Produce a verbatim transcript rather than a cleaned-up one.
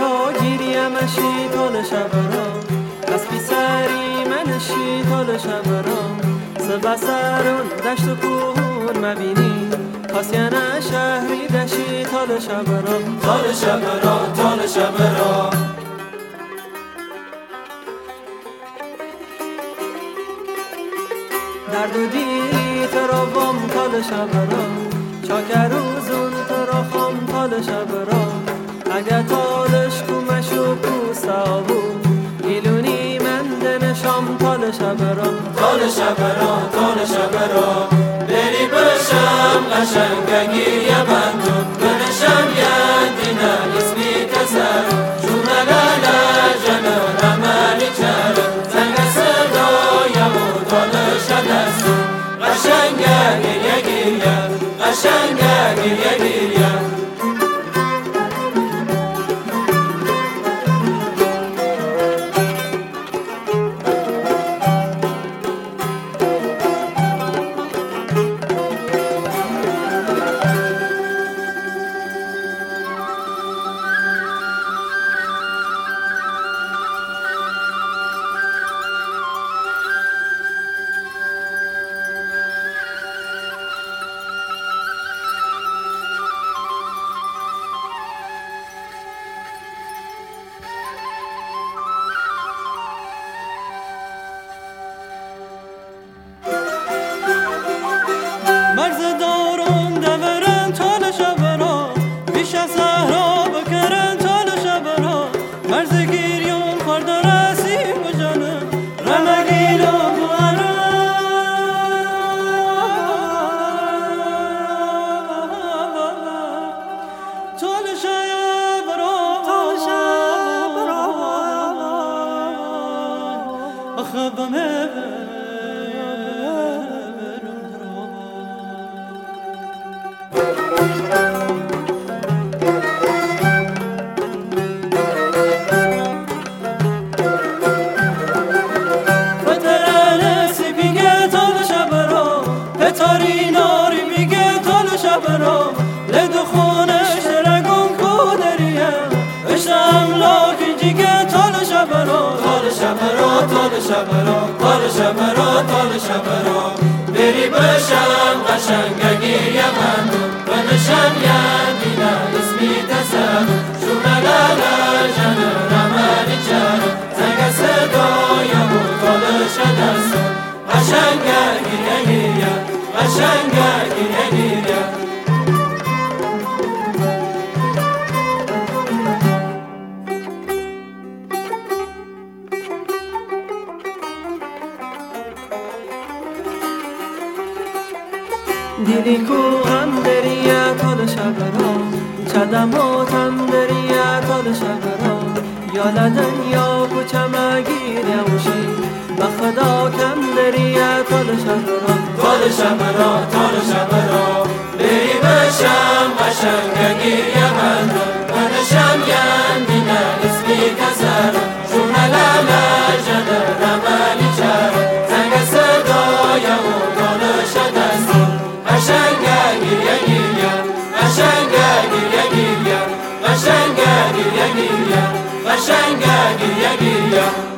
شبرا گیریمشی تال شبرا از بی سری منشی تال شبرا سبا سرون دشت و کوهون مبینی خاصیانه شهری دشی تال شبرا تال شبرا تال شبرا درد و دیری ترا وام تال شبرا چاکروزون ترا خام تال شبرا اگه تالش کومشو کوسا بود ایلونی من دنشام تال شبرا تال شبرا تال شبرا بری بشم قشنگگی یه بندون بنشم یدینه اسمی کسر جونگل جنر عملی چرم زنگ صدایم و تال شدستون قشنگه گریه گریه قشنگه گریه گریه مرز دارون دورن تال شبرا بیش از صحرا بکرن تال شبرا مرز گیریون خورد رسیم بجانم رمگیلو بوارا تال شبرا تال شبرا اخبمه تال شبرا تال شبرا تال شبرا بری بشم قشنگگی یه بندون بنشم یدینه اسمی تسر جونگل جنر عملی چرم زنگ صدایم و تال شدستون قشنگه گریه گریه قشنگه گریه گریه دیلی کو هم دریا تال شبرا چدماتم دریا تال شبرا یا لدنیا کو چمگیر یوشی بخدا کم دریا تال شبرا تال شبرا تال شبرا بری بشم قشنگگی یه بندون بنشم یدینه اسمی کسر جونگل جنر عملی چرم زنگ صدایم و تال شدستون قشنگه گریه گریه قشنگه گریه گریه قشنگه گریه گریه قشنگه گریه گریه